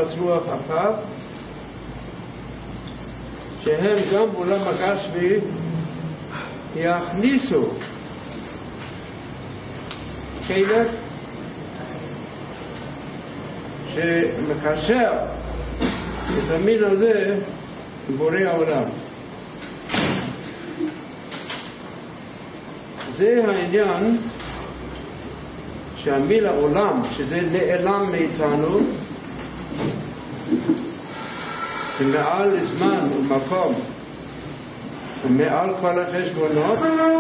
נחת רוח אחת, שהם גם בעולם הגשמי יכניסו חלק שמקשר את המין הזה בורא העולם. זה העניין שהמילה עולם, שזה נעלם מאיתנו, שמעל זמן ומקום ומעל כל החשבונות,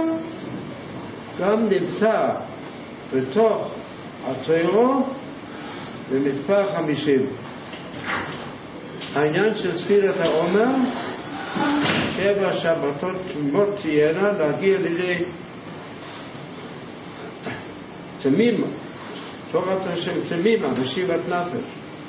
גם נמצא בתוך התורה במספר 50. העניין של ספירת העומר, 7 שבתות תמימות תהיינה, להגיע לידי תמימה, תורת השם תמימה, משיבת נפש.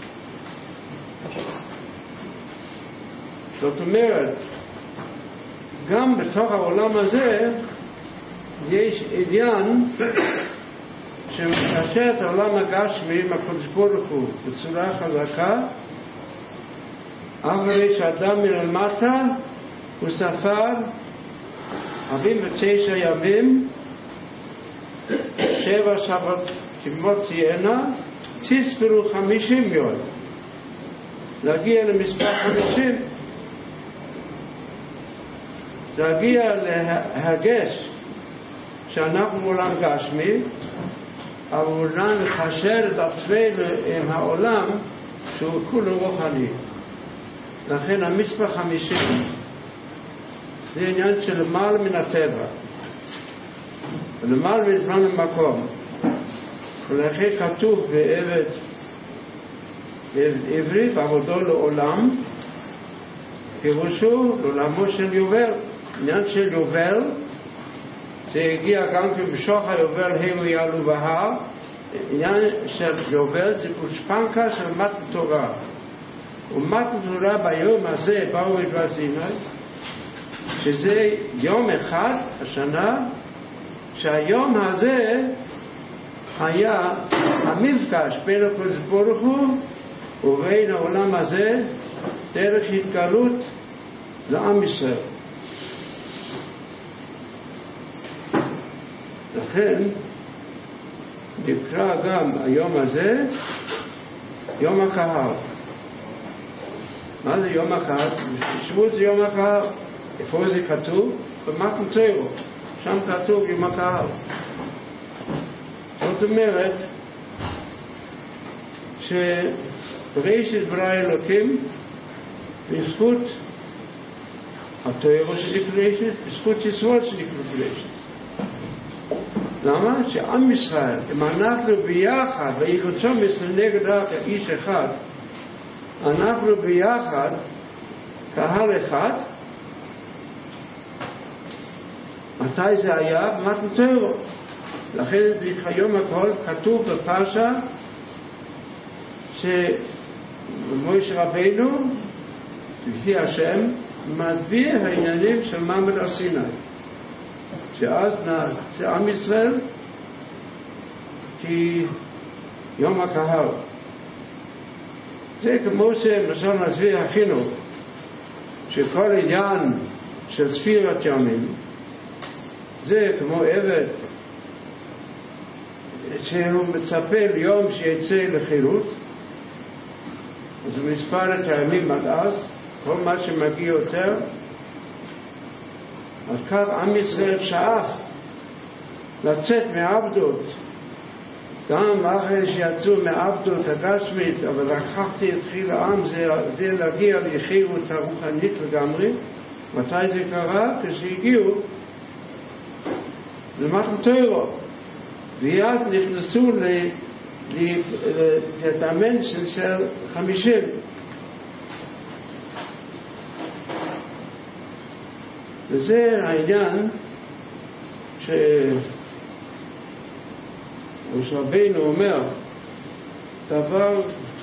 זאת אומרת, גם בתוך העולם הזה יש עניין שמקשר את העולם הגשמי עם הקדוש ברוך הוא בצורה חזקה. אחרי שאדם מלמטה הוא ספר 49 ימים, 7 שבת תמימות תהיינה, תספרו 50 יום להגיע למספר 50, להגיע להרגש שאנחנו עולם גשמי, אבל אולי לחשר את עצמנו עם העולם שהוא כולו רוחני. לכן המספר 50 זה עניין של למעלה מן הטבע, למעלה מזמן למקום. ולכן כתוב בעברית עבודו לעולם, פירושו לעולמו של יובל. עניין של יובל זה הגיע גם בשוך היובל הם יעלו בהר. עניין של יובל זה גושפנקה של מתן תורה, ומתן תורה ביום הזה באו מדבר סיני, שזה יום אחד השנה, שהיום הזה היה המפגש בין הקדוש ברוך הוא ובין העולם הזה דרך התגלות לעם ישראל. לכן נקרא גם היום הזה יום הקהל. מה זה יום הקהל? בשבועות זה יום הקהל. איפה זה כתוב? במתן תורה, שם כתוב יום הקהל. זאת אומרת שבראשית ברא אלוקים, בזכות התורה שנקרא ראשית, בזכות ישראל שנקרא ראשית. למה? שעם ישראל, אם אנחנו ביחד, ויקוצום ישראל נגד איש אחד, אנחנו ביחד, קהל אחד. מתי זה היה? במתן תורה. לכן היום הכל כתוב בפרשה שמשה רבינו לפי השם מסביר העניינים של מעמד הר סיני, שאז נעשה עם ישראל כי יום הקהל. זה כמו שלמשל נסביר החינוך, שכל עניין של ספירת ימים זה כמו עבד שהוא מצפה ליום שיצא לחירות, אז הוא מספר את הימים עד אז, כל מה שמגיע יותר. אז כך עם ישראל שאף לצאת מעבדות, גם אחרי שיצאו מעבדות הגשמית, אבל לקחתי את חיל העם, זה להגיע לחירות הרוחנית לגמרי. מתי זה קרה? כשהגיעו למתן תורה, ואז נכנסו לדימנשן של 50. וזה העניין שרבינו אומר דבר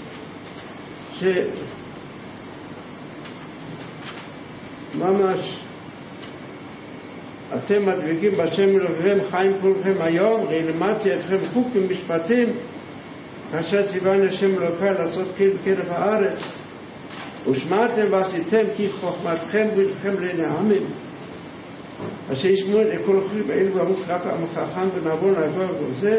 שממש אתם מדבקים בשם אלוהיכם חיים כולכם היום, ראי למדתי אתכם חוקים משפטים כאשר ציווני השם אלוהיכם לעשות כן בקרב הארץ, ושמעתם ועשיתם כי חוכמתכם ובריתכם לעיני העמים, אשר ישמעו את כל החוקים האלו ואמרו רק עמך חכם ונבון לעבור וזה,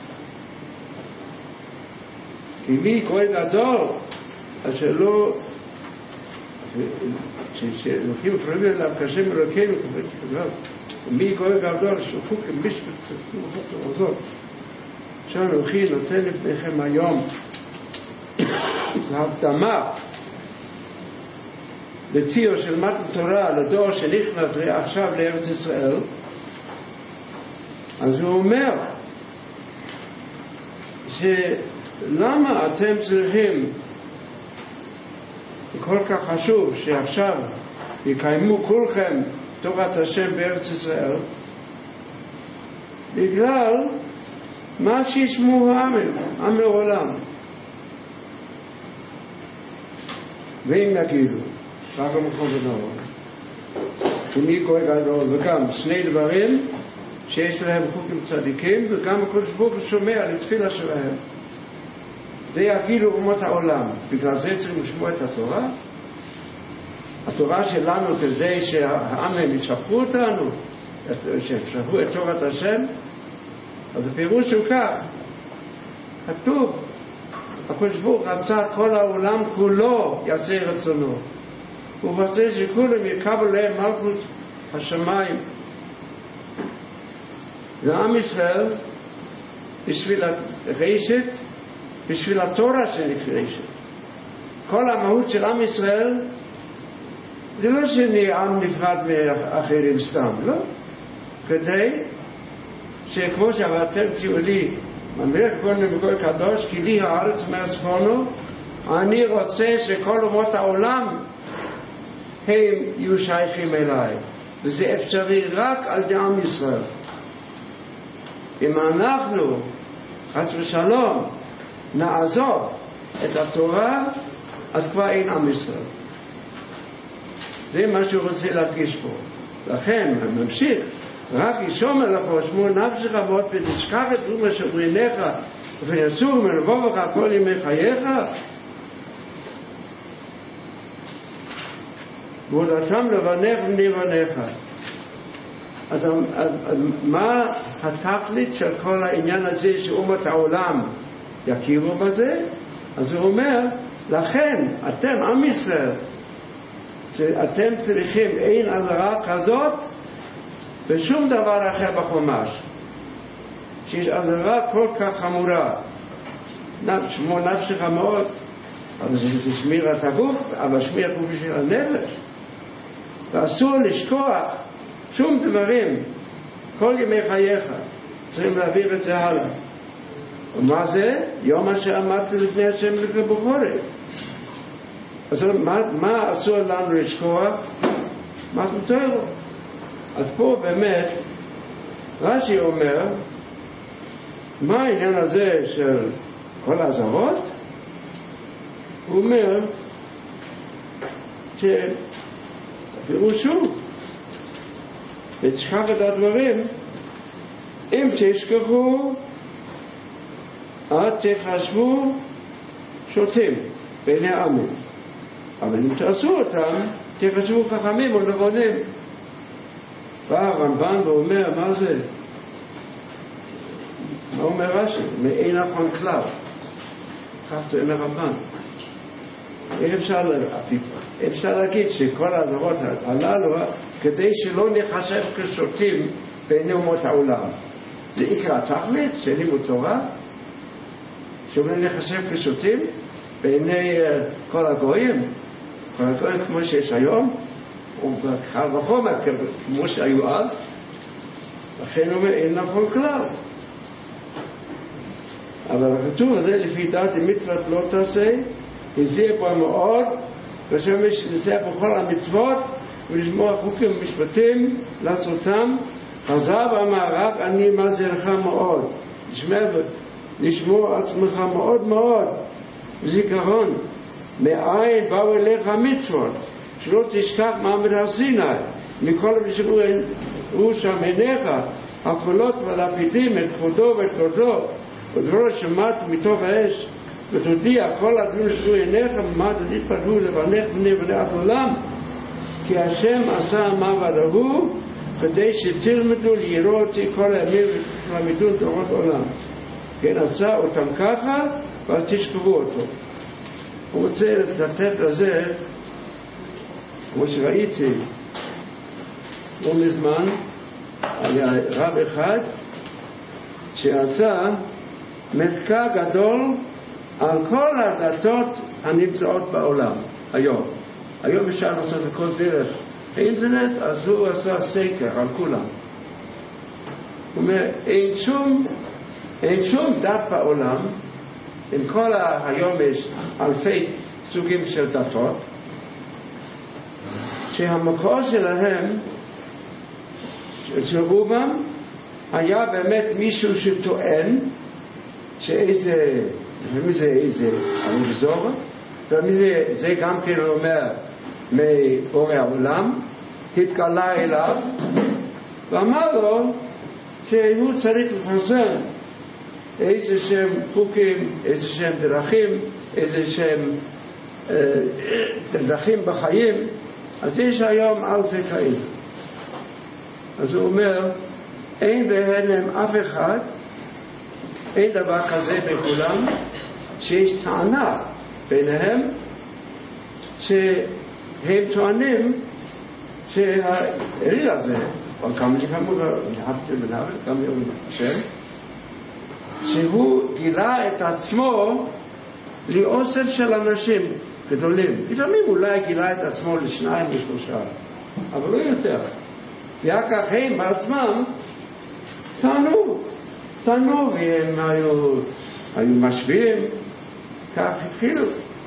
כי מי כהן גדול אשר לא שאלוקים מפרדים אליו כשם אלוקינו מי כהן גדול שופוק משפט וזאת שאנוכי נותן לפניכם היום להקדמה לציור של מתן תורה לדור שנכנס עכשיו לארץ ישראל. אז הוא אומר שלמה אתם צריכים, כל כך חשוב שעכשיו יקיימו כולכם תורת השם בארץ ישראל, בגלל מה שישמעו העם לעולם. ואם יגידו רק המקום ונורא ומי כהן גדול, וגם שני דברים שיש להם חוקים צדיקים, וגם הקדוש ברוך הוא שומע לתפילה שלהם, זה יגידו אומות העולם. בגלל זה צריכים לשמוע את התורה. התורה שלנו כדי שהעם ישפחו אותנו, שישפחו את תורת השם. אז הפירוש הוא כך, כתוב הקדוש ברוך הוא רצה כל העולם כולו יעשה רצונו, הוא רוצה שכולם יקבלו להם מלכות השמיים. ועם ישראל בשביל הרשת, בשביל התורה שנקרשת, כל המהות של עם ישראל זה לא שנהיה עם נפרד מאחרים סתם, לא, כדי שכמו שאתם ציוו לי ממלך כהן וגוי קדוש כי לי הארץ מהצפונו, אני רוצה שכל אומות העולם הם יהיו שייכים אליי, וזה אפשרי רק על ידי עם ישראל. אם אנחנו חס ושלום נעזוב את התורה, אז כבר אין עם ישראל. זה מה שהוא רוצה להדגיש פה. לכן ממשיך, רק ישומר לך שמור נפשך מאוד ותשכח את אומה שבריניך ויסור מלבובך כל ימי חייך, ועודתם לבניך בני בניך. אז מה התכלית של כל העניין הזה שאומות העולם יכירו בזה? אז הוא אומר, לכן אתם עם ישראל, שאתם צריכים אין עזרה כזאת ושום דבר אחר בחומש, שיש עזרה כל כך חמורה. שמור נפשך מאוד, אבל זה שמירת הגוף, אבל שמירת הגוף של הנפש, ואסור לשכוח שום דברים כל ימי חייך, צריכים להעביר את זה הלאה. ומה זה? יום אשר עמדתי לפני השם לפני בחורת. אז מה אסור לנו לשכוח? מה תותרו? אז פה באמת רש"י אומר, מה העניין הזה של כל האזהרות? הוא אומר שפירושו ותשכח את הדברים, אם תשכחו עד תחשבו שוטים בעיני העמים, אבל אם תעשו אותם תחשבו חכמים ונבונים. בא הרמב"ן ואומר, מה זה? מה אומר רש"י? מאין נכון כלל. כך טוען הרמב"ן. אפשר להגיד שכל הדברות הללו כדי שלא נחשב כשוטים בעיני אומות העולם. זה עיקר התכלית של לימוד תורה, שלא נחשב כשוטים בעיני כל הגויים, כל הגויים כמו שיש היום, ובחל וחומר כמו שהיו אז. לכן הוא אומר אין נכון כלל. אבל הכתוב הזה לפי דעת מצוות לא תעשה, הזהיר פה מאוד, ושם יש לזהר בכל המצוות ולשמוע חוקים ומשפטים לעשותם. חזר ואמר רק אני מזהירך מאוד, לשמור עצמך מאוד מאוד בזיכרון מאין באו אליך המצוות, שלא תשכח מעמד הר סיני מכל שראו שם עיניך הקולות והלפידים את כבודו ואת גודלו ודברו שמעת מתוך האש, ותודיע כל הדברים שרו עיניך, ממעט תתפדו לבנך בני עד עולם, כי השם עשה מה ודהו, כדי שתלמדו לירוא אותי כל הימים ותלמדו תורות עולם. כן, עשה אותם ככה, ואז תשכבו אותו. הוא רוצה לתת לזה, כמו שראיתי לא מזמן, היה רב אחד שעשה מחקר גדול על כל הדתות הנמצאות בעולם היום. היום אפשר לעשות הכל דרך האינטרנט, אז הוא עשה סקר על כולם. הוא אומר, אין שום דת בעולם, עם כל היום יש אלפי סוגים של דתות, שהמקור שלהם, של רובם, היה באמת מישהו שטוען שאיזה, לפעמים זה איזה אריזור, וזה גם כן אומר מאור העולם, התגלה אליו ואמר לו שהוא צריך לפרסם איזה שם חוקים, איזה שם דרכים, איזה שם דרכים בחיים. אז יש היום אלפי כאלה. אז הוא אומר, אין ביניהם אף אחד, אין דבר כזה בכולם, שיש טענה ביניהם שהם טוענים שהאליל הזה, או כמה שכמות, גם יום השם, שהוא גילה את עצמו לאוסף של אנשים גדולים. לפעמים אולי גילה את עצמו לשניים ושלושה, אבל לא יותר. ואחר כך הם בעצמם טענו, והם היו משווים, כך התחילו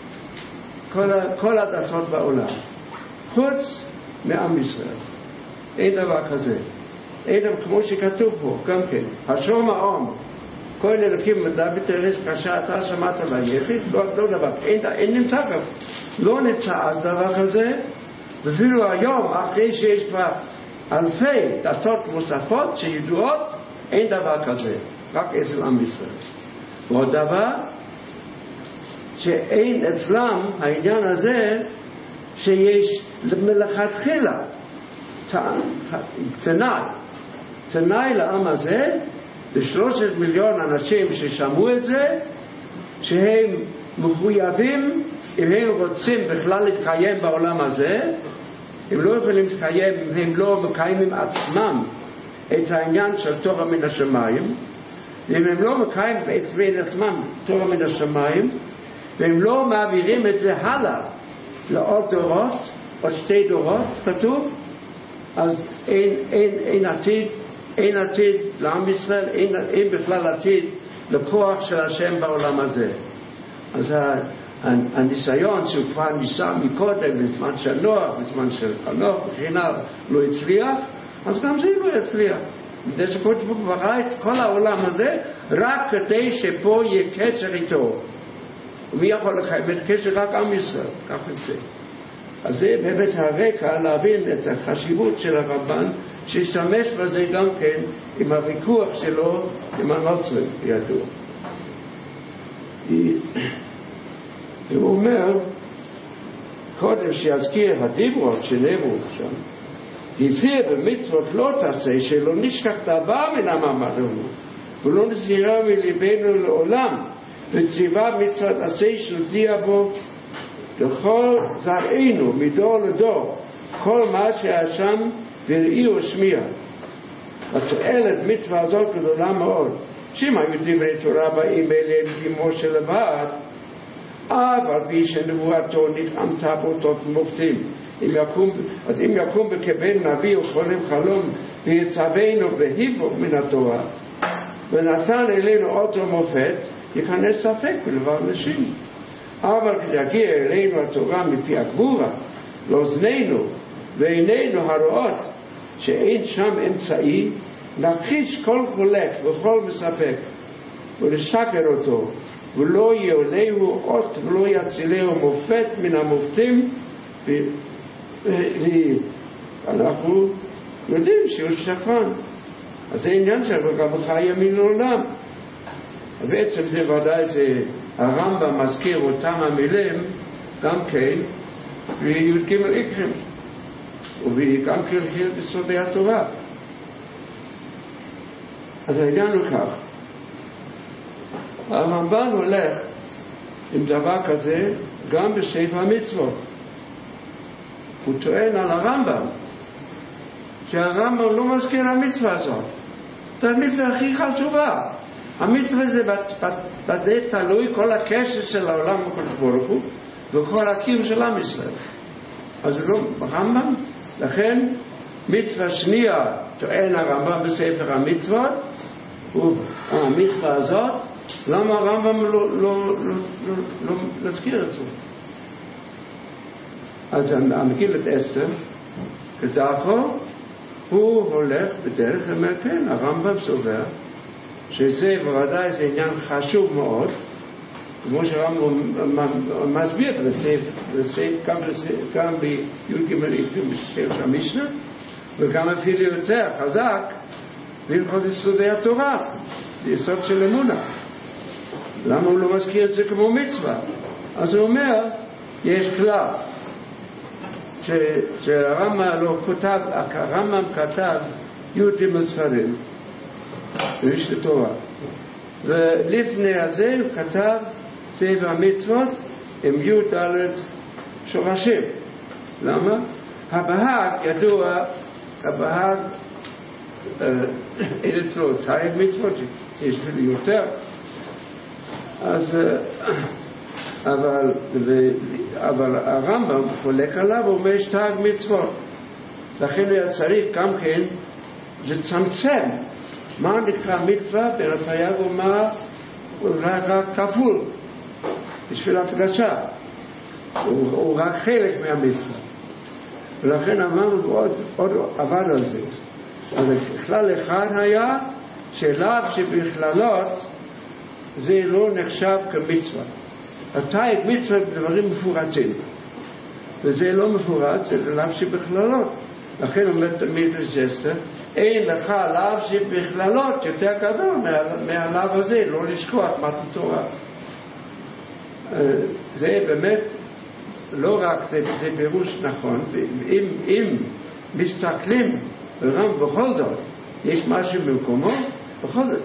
כל הדתות בעולם, חוץ מעם ישראל. אין דבר כזה. אין כמו שכתוב פה, גם כן, השור מעום, כל אלוקים מדע בתרש כאשר אתה שמעת ליחיד, לא דבר, אין נמצא גם, לא נמצא אז דבר כזה, ואפילו היום, אחרי שיש כבר אלפי דתות מוספות שידועות, אין דבר כזה, רק אצל עם ישראל. ועוד דבר, שאין אצלם העניין הזה, שיש מלכתחילה תנאי לעם הזה, ל3 מיליון אנשים ששמעו את זה, שהם מחויבים, אם הם רוצים בכלל להתקיים בעולם הזה, הם לא יכולים להתקיים, הם לא מקיימים עצמם את העניין של תורה מן השמיים, אם הם לא מקיימים בעצמם עצמם תורה מן השמיים, והם לא מעבירים את זה הלאה לעוד דורות, עוד 2 דורות כתוב, אז אין עתיד לעם ישראל, אין בכלל עתיד לכוח של השם בעולם הזה. אז הניסיון שהוא כבר ניסה מקודם, בזמן של נוח, בזמן של חנוך, וכינה, לא הצליח, אז גם זה לא יצליח. זה שקודש ברוך הוא ברא את כל העולם הזה, רק כדי שפה יהיה קשר איתו. ומי יכול לקיים את קשר? רק עם ישראל, כך זה. אז זה באמת הרקע להבין את החשיבות של הרמב"ן, שהשתמש בזה גם כן עם הוויכוח שלו עם הנוצרים ידוע. הוא אומר, קודם שיזכיר הדיברות שנאמרו שם, הזהיר במצוות לא תעשה, שלא נשכח דבר מן המעמד ההוא, ולא נסירה מלבנו לעולם, וציווה מצוות עשה שנודיע בו לכל זרענו מדור לדור, כל מה שהיה שם וראי ושמיע. התועלת מצווה הזאת גדולה מאוד, שאם היו דברי תורה באים אליהם כמו שלבד, אבל בי שנבואתו נתאמתה באותות מופתים. אז אם יקום בכבן נביא וחולם חלום ויצווינו בהיפוך מן התורה ונתן אלינו אותו מופת, ייכנס ספק בלבב נשים. אבל כשיגיע אלינו התורה מפי הגבורה לאוזנינו ועינינו הרואות שאין שם אמצעי, נכחיש כל חולק וכל מספק ולשקר אותו, ולא יעולהו אות ולא יצילהו מופת מן המופתים. ואנחנו יודעים שהוא שקרן. אז זה עניין שלו גם בחיי ימין לעולם. בעצם זה ודאי זה הרמב"ם מזכיר אותם המילים גם כן בי"ג עיקרים וגם כן בסודי התורה. אז העניין הוא כך, הרמב"ן הולך עם דבר כזה גם בספר המצוות. הוא טוען על הרמב"ם שהרמב"ם לא מזכיר המצווה הזאת. זו המצווה הכי חשובה. המצווה זה בזה תלוי כל הקשר של העולם הקדוש ברוך הוא וכל הקיום של עם ישראל. אז לא הרמב"ם, לכן מצווה שנייה טוען הרמב"ם בספר המצוות המצווה הזאת, למה הרמב"ם לא מזכיר את זה? אז המגילת אסתר כדרכו הוא הולך בדרך ואומר כן, הרמב"ם סובר שזה בוודאי זה עניין חשוב מאוד, כמו שהרמב"ם מסביר גם בי"ג בספר המשנה וגם אפילו יותר חזק בהלכות יסודי התורה, יסוד של אמונה. למה הוא לא מזכיר את זה כמו מצווה? אז הוא אומר יש כלל הרמב"ם כתב י"ג ספרים במשנה תורה, ולפני הזה הוא כתב ספר המצוות עם י"ד שורשים. למה? הבהג ידוע, הבהג אין אצלו תייג מצוות, יש יותר, אז אבל הרמב"ם חולק עליו ואומר יש תייג מצוות, לכן היה צריך גם כן לצמצם מה נקרא מצווה בין התייג ומה אולי רק כפול בשביל הפגשה, הוא רק חלק מהמצווה, ולכן אמרנו עוד עבד על זה. אז בכלל אחד היה שלאו שבכללות זה לא נחשב כמצווה. התייג מצווה בדברים מפורטים וזה לא מפורט, זה לאו שבכללות. לכן אומר תלמיד אסתר אין לך לאו שבכללות יותר גדול מהלאו הזה, לא לשכוח מתן תורה. זה באמת לא רק זה פירוש נכון, אם מסתכלים בכל זאת יש משהו במקומו, בכל זאת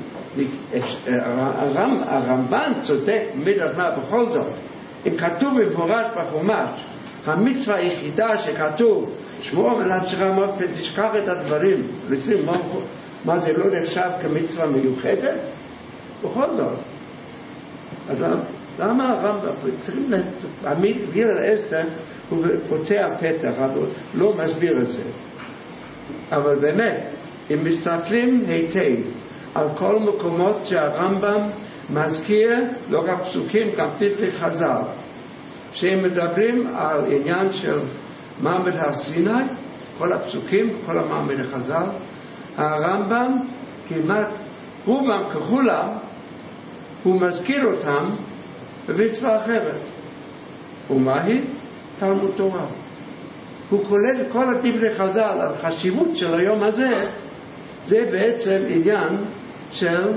הרמב"ן צודק בכל זאת. אם כתוב במפורש בחומש המצווה היחידה שכתוב שמור מנפשך ותשכח את הדברים, מה זה לא נחשב כמצווה מיוחדת? בכל זאת אז למה הרמב"ם צריכים מגילת אסתר הוא פותח פתח אבל לא מסביר את זה. אבל באמת אם מסתכלים היטב על כל מקומות שהרמב"ם מזכיר לא רק פסוקים גם דברי חז"ל שהם מדברים על עניין של מעמד הר סיני, כל הפסוקים כל המעמד החז"ל, הרמב"ם כמעט רובם ככולם הוא מזכיר אותם במצווה אחרת. ומהי? תלמוד תורה. הוא כולל כל דברי חז"ל על חשיבות של היום הזה, זה בעצם עניין של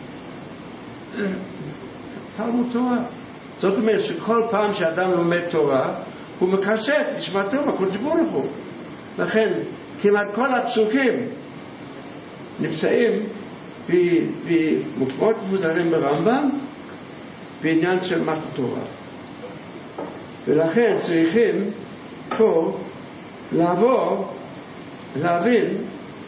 תלמוד תורה. זאת אומרת שכל פעם שאדם לומד תורה הוא מקשר את נשמתו בקדוש ברוך הוא. לכן כמעט כל הפסוקים נמצאים במקומות מוזרים ברמב"ם בעניין של מתן תורה, ולכן צריכים פה להבין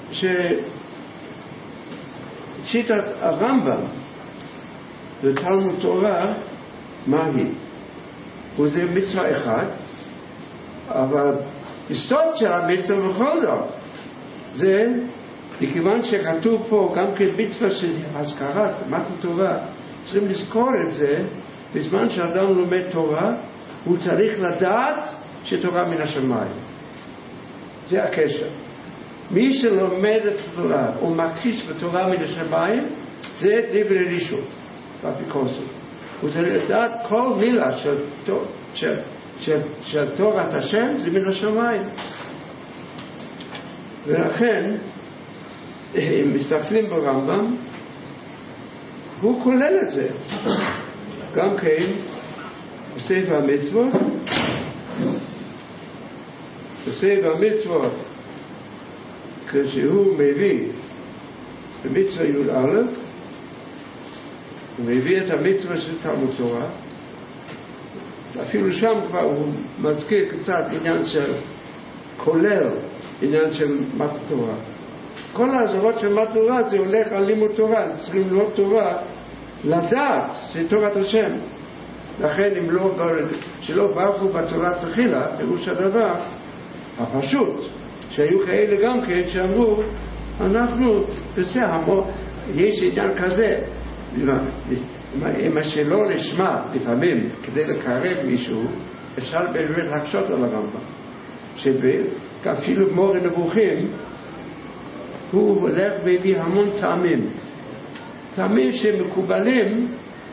ששיטת הרמב"ם בתלמוד תורה מהי? וזה מצווה אחד, אבל יסוד של המצווה בכל זאת זה מכיוון שכתוב פה גם כן מצווה של הזכרת מתן תורה, צריכים לזכור את זה. בזמן שאדם לומד תורה הוא צריך לדעת שתורה מן השמיים, זה הקשר. מי שלומד את התורה ומכחיש בתורה מן השמיים זה דברי ראשון באפיקורסות. הוא צריך לדעת כל מילה של תורת השם זה מן השמיים. ולכן אם מסתכלים ברמב"ם הוא כולל את זה. גם כן, בספר המצוות, כשהוא מביא במצווה י"א, הוא מביא את המצווה של תלמוד תורה, אפילו שם כבר הוא מזכיר קצת עניין של כולל עניין של מתן תורה. כל האזורות של מתן תורה זה הולך על לימוד תורה, צריכים ללמוד תורה, לדעת זה תורת השם. לכן אם שלא ברכו בתורה תחילה, פירוש הדבר הפשוט, שהיו כאלה גם כן שאמרו, אנחנו יש עניין כזה, אם שלא נשמע לפעמים כדי לקרב מישהו, אפשר באמת להקשות על הרמב"ם, שאפילו מורה נבוכים הוא הולך והביא המון טעמים שמקובלים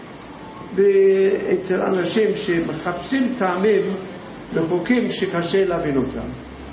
אצל אנשים שמחפשים טעמים לחוקים שקשה להבין אותם.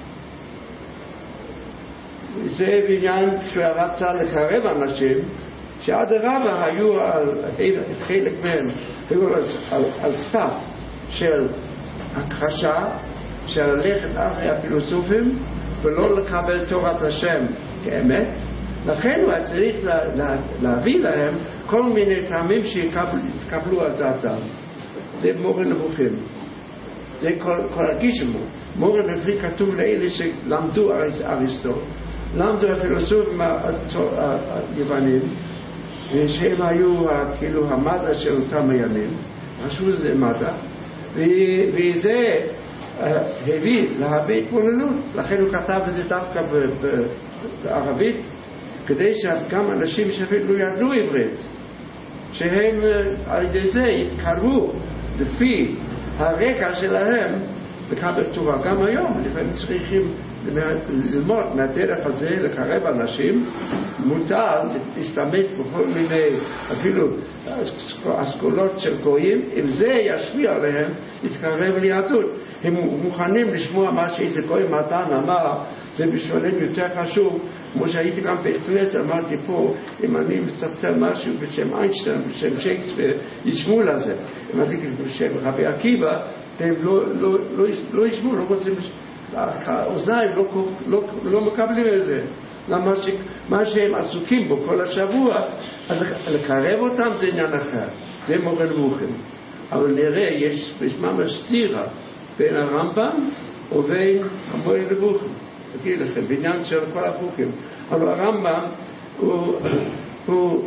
זה בעניין שרצה לקרב אנשים שעד הרבה היו חלק מהם היו על סף של הכחשה, של ללכת אחרי הפילוסופים ולא לקבל תורת השם כאמת. לכן הוא צריך להביא להם כל מיני טעמים שיקבלו על דעתם. זה מורה נבוכים, זה כל הגישמו. מורה נבוכי כתוב לאלה שלמדו אריסטו, למדו הפילוסופים היוונים, ושהם היו כאילו המדע של אותם הימים, חשבו שזה מדע, וזה הביא להביא התבוננות. לכן הוא כתב את זה דווקא בערבית, כדי שגם אנשים שאפילו ידעו עברית, שהם על ידי זה יתקרבו לפי הרקע שלהם לקבל תורה. גם היום לפעמים צריכים ללמוד מהדרך הזה לקרב אנשים. מותר להשתמש בכל מיני אפילו אסכולות של גויים, אם זה ישפיע עליהם להתקרב ליהדות. הם מוכנים לשמוע מה שאיזה גוי מתן אמר, זה בשבילם יותר חשוב. כמו שהייתי גם בכנסת, אמרתי פה, אם אני מצצל משהו בשם איינשטיין, בשם שייקספיר, ישמעו לזה. אם אני בשם רבי עקיבא, הם לא ישמעו, לא רוצים, האוזניים לא מקבלים את זה. למה מה שהם עסוקים בו כל השבוע, אז לקרב אותם זה עניין אחר, זה מורה נבוכים. אבל נראה, יש ממש סתירה בין הרמב"ם ובין המורה נבוכים. אגיד לכם, בעניין של כל החוקים. אבל הרמב"ם הוא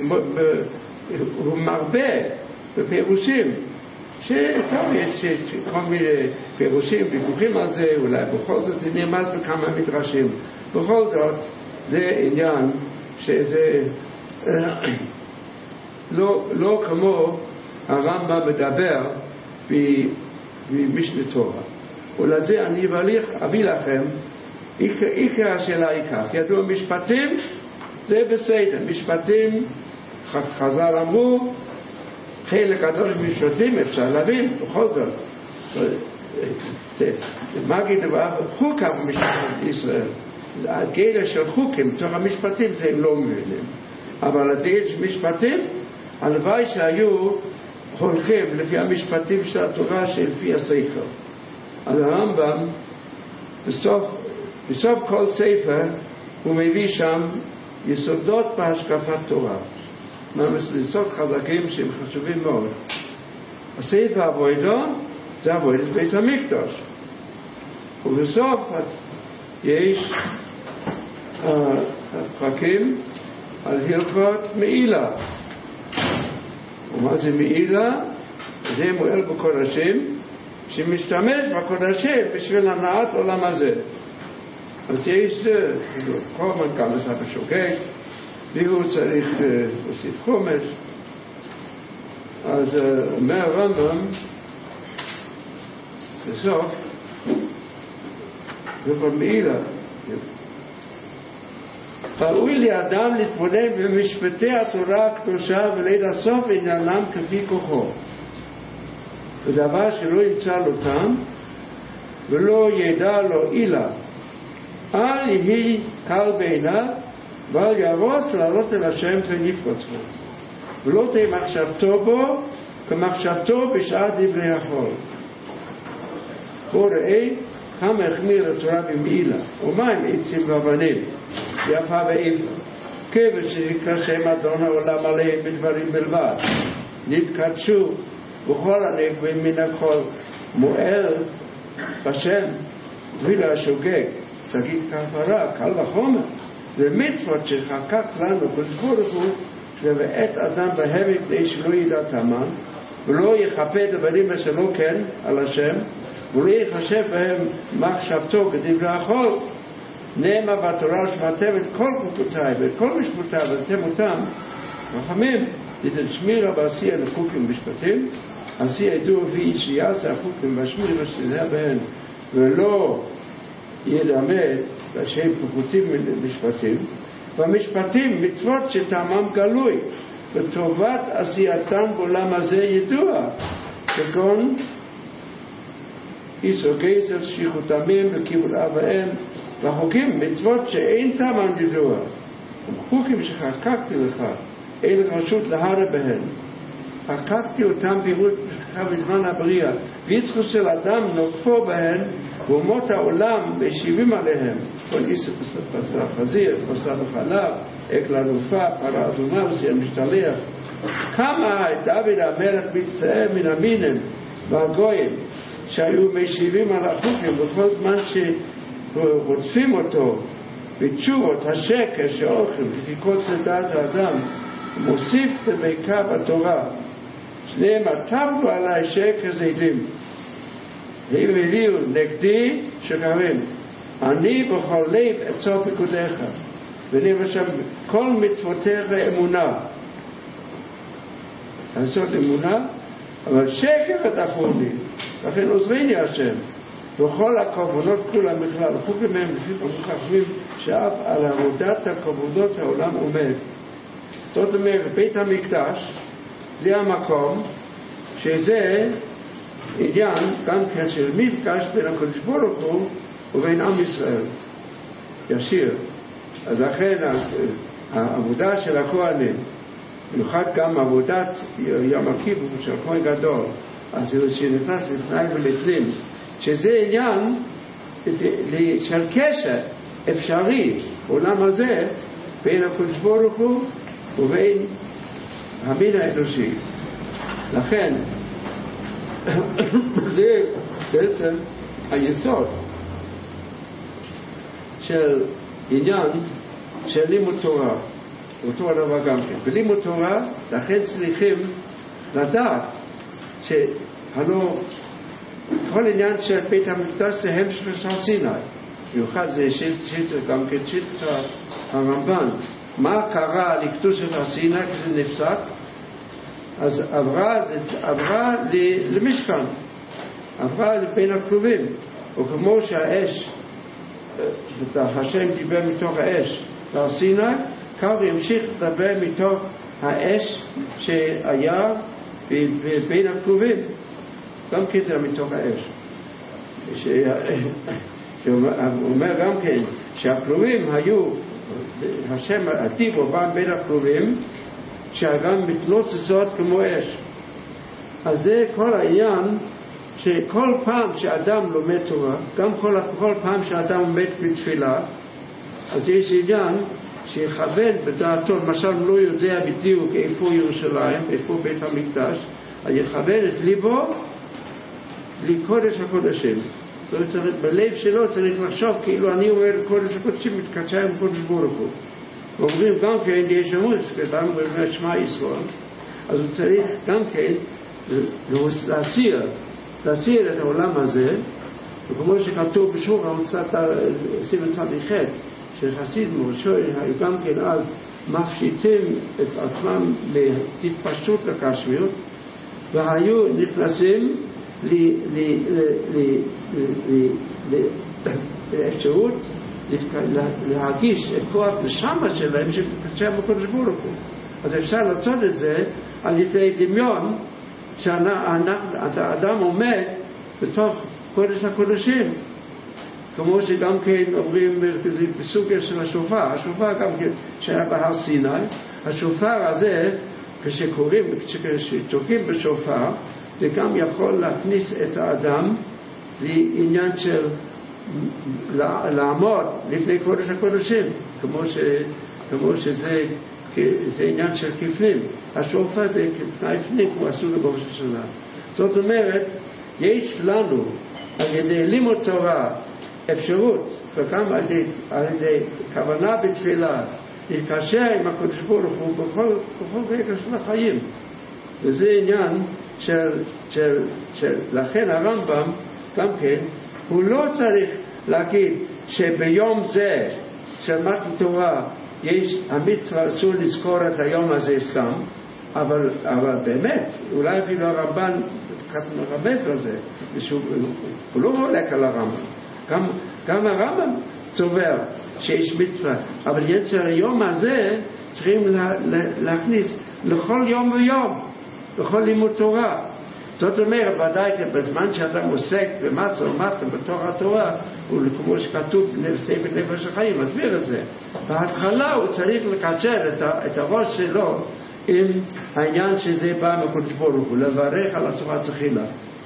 מרבה בפירושים, שטוב, יש כל מיני פירושים, ויכוחים על זה, אולי בכל זאת זה נרמז בכמה מדרשים. בכל זאת, זה עניין שזה לא כמו הרמב"ם מדבר במשנה תורה. ולזה אני אביא לכם, עיקר השאלה עיקר. ידוע משפטים, זה בסדר. משפטים, חז"ל אמרו, חלק גדול משפטים אפשר להבין, בכל זאת. מה גיד דבר? חוקה במשפט ישראל. הגדר של חוקים, תוך המשפטים, זה הם לא מבינים. אבל הגדר של משפטים, הלוואי שהיו הולכים לפי המשפטים של התורה שלפי הספר. אז הרמב"ם, בסוף כל ספר, הוא מביא שם יסודות בהשקפת תורה. יסוד חזקים שהם חשובים מאוד. הספר עבודה, זה עבודת בית המקדש. ובסוף יש פרקים על הלכות מעילה. ומה זה מעילה? זה מועל בקודשים, שמשתמש בקודשים בשביל הנעת עולם הזה. אז יש כל מנכ"ל מספר שוקק, והוא צריך להוסיף חומש. אז אומר הרמב"ם בסוף, ובמעילה, ראוי לאדם להתבונן במשפטי התורה הקדושה ולעשות עניינם כפי כוחו. ודבר שלא ימצא לו טעם ולא ידע לו עילה, אל יהי קל בעיניו ואל ירוץ לעלות אל השם ונפקוץ בו. ולא תהיה מחשבתו בו כמחשבתו בשעת דברי החול. בוא ראה כמה החמיר התורה במעילה, ומה עם עצים ואבנים, יפה ואיפה, כיוון שנקרא שם אדון העולם עליהם בדברים בלבד, נתקדשו בכל הנקבים מן הכל, מועל בשם וילה השוגג, צדיק כפרה, קל וחומר. זה מצוות שחקק לנו הקדוש ברוך הוא, שבעת אדם בהם כדי שלא ידע תמן, ולא יכפה דברים שלא כן על השם, ולא יחשב בהם מחשבתו כדברי החול. נאמר בתורה שמעתם את כל חוקותיי ואת כל משפטיי ואתם אותם חכמים, תיתן שמירה ועשייה לחוקים ומשפטים, עשייה ידעו ואיש שיעשה החוקים והשמירה ושתדע בהם, ולא ילמד בשם חוקותים ומשפטים, והמשפטים מצוות שטעמם גלוי וטובת עשייתם בעולם הזה ידוע, כגון איסור גזל, שפיכות דמים וכיבוד אב ואם, והחוקים מצוות שאין טעמם ידוע, חוקים שחקקתי לך, אין לך רשות להרע בהן. חקקתי אותם פירוט בזמן הבריאה, ויצחו של אדם נוקפו בהן, ואומות העולם משיבים עליהם, כל איסור בשר חזיר, בשר וחלב, עגלה ערופה, פרה אדומה ושיער משתלח. כמה דוד המלך מצטער מן המינים והגויים שהיו משיבים על החוקים בכל זמן שרודפים אותו בתשובות השקר שאוכל לפי קוצר דעת האדם, מוסיף דבקה בתורה, שניהם עטבו עליי שקר זדים, הם הביאו נגדי שקרים, אני בכל לב אצור פקודיך ונראה שם כל מצוותיך אמונה, לעשות אמונה, אבל שקר ותפור לי, לכן עוזריני השם בכל הקורבנות כולם בכלל, חוקים מהם לפי חכמים שאף על עבודת הקורבנות העולם עומד. זאת אומרת, בית המקדש זה המקום שזה עניין גם כן של מפגש בין הקדוש ברוך הוא ובין עם ישראל ישיר. אז לכן העבודה של הכהנים, במיוחד גם עבודת יום הכיפור של הכהן גדול, אז זה שנכנס לפני ולפנים, שזה עניין של קשר אפשרי בעולם הזה בין הקדוש ברוך הוא ובין המין האנושי. לכן זה בעצם היסוד של עניין של לימוד תורה. אותו הדבר גם כן. בלימוד תורה, לכן צריכים לדעת שהלא כל עניין של בית המקדש זה הם של סיני. במיוחד זה גם כן שיטת הרמב"ן. מה קרה לקדושת הר סיני כשזה נפסק? אז עברה למשכן, עברה בין הכלובים, וכמו שהאש, השם דיבר מתוך האש בהר סיני, כך ימשיך לדבר מתוך האש שהיה בין הכלובים, גם כן זה מתוך האש. הוא אומר גם כן שהכלובים היו, השם הטיבו בא בין הכלובים, שגם מתנוצצות כמו אש. אז זה כל העניין שכל פעם שאדם לומד תורה, גם כל פעם שאדם עומד בתפילה, אז יש עניין שיכוון בדעתו, למשל לא יודע בדיוק איפה ירושלים, איפה בית המקדש, אז יכוון את ליבו לקודש הקודשים. בלב שלו צריך לחשוב כאילו אני אומר קודש הקודשים מתקשר עם קודש ברוך הוא. אומרים גם כן יש אמות, כתב בבית שמע ישראל, אז הוא צריך גם כן להסיר את העולם הזה, וכמו שכתוב בשור ההוצאת 21 שחסיד מורשוי היו גם כן אז מפשיטים את עצמם להתפשטות לקשמיות, והיו נכנסים לאפשרות להרגיש את כוח נשמה שלהם שקשר בקודש ברוך הוא. אז אפשר לעשות את זה על ידי דמיון שהאדם עומד בתוך קודש הקודשים, כמו שגם כן אומרים בסוגיה של השופר. השופר גם כן שהיה בהר סיני, השופר הזה כשתוקעים בשופר, זה גם יכול להכניס את האדם לעניין של לעמוד לפני קודש הקודשים, כמו שזה עניין של כפנים. השופר זה כפני פנים, הוא עשו בראש השנה. זאת אומרת, יש לנו על ידי לימוד תורה אפשרות, וגם על ידי כוונה בתפילה, להתקשר עם הקדוש ברוך הוא בכל רגע של החיים. וזה עניין לכן הרמב"ם גם כן, הוא לא צריך להגיד שביום זה של מתן תורה יש המצווה אסור לזכור את היום הזה סתם, אבל באמת, אולי אפילו הרמב"ן מרמז לזה, הוא לא הולך על הרמב"ם. גם הרמב"ם סובר שיש מצווה, אבל יצר היום הזה צריכים להכניס לכל יום ויום, לכל לימוד תורה. זאת אומרת, ודאי בזמן שאדם עוסק במעשה ומתן בתוך התורה, הוא כמו שכתוב בספר נפש החיים, מסביר את זה. בהתחלה הוא צריך לקצר את הראש שלו עם העניין שזה בא מקודש ברוך הוא, לברך על הצורת תחילה.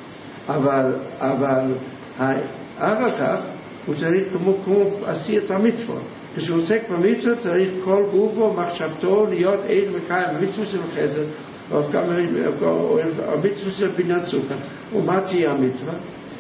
אבל אחר כך הוא צריך כמו עשי את המצוות. כשהוא עוסק במצוות צריך כל גופו מחשבתו להיות עד וקיים במצוות של חסד, או המצווה של בניין סוכה. ומה תהיה המצווה?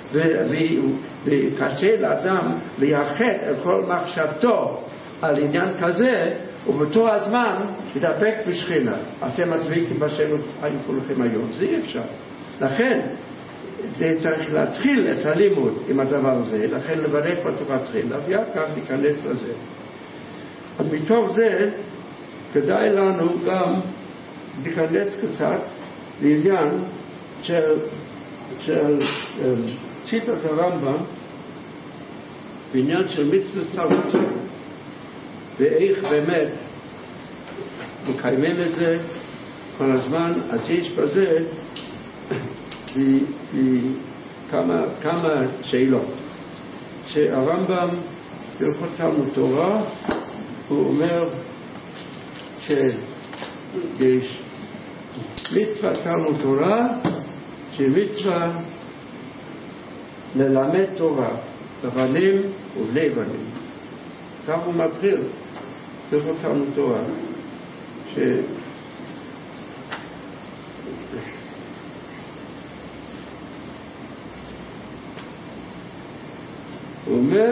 וקשה לאדם לייחד את כל מחשבתו על עניין כזה, ובאותו הזמן ידבק בשכינה. אתם הדבקים בשם חיים כולכם היום. זה אי אפשר. לכן זה צריך להתחיל את הלימוד עם הדבר הזה, לכן לברך בתורה תחילה, ואחר כך ניכנס לזה. אז מתוך זה כדאי לנו גם להיכנס קצת לעניין של שיטת הרמב"ם בעניין של מצוות צוות, ואיך באמת מקיימים את זה כל הזמן. אז יש בזה כמה שאלות. שהרמב"ם בהלכות תלמוד תורה הוא אומר שיש מצווה תלמוד תורה שמצווה ללמד תורה לבנים ובני בנים. כך הוא מתחיל בהלכות תלמוד תורה, הוא אומר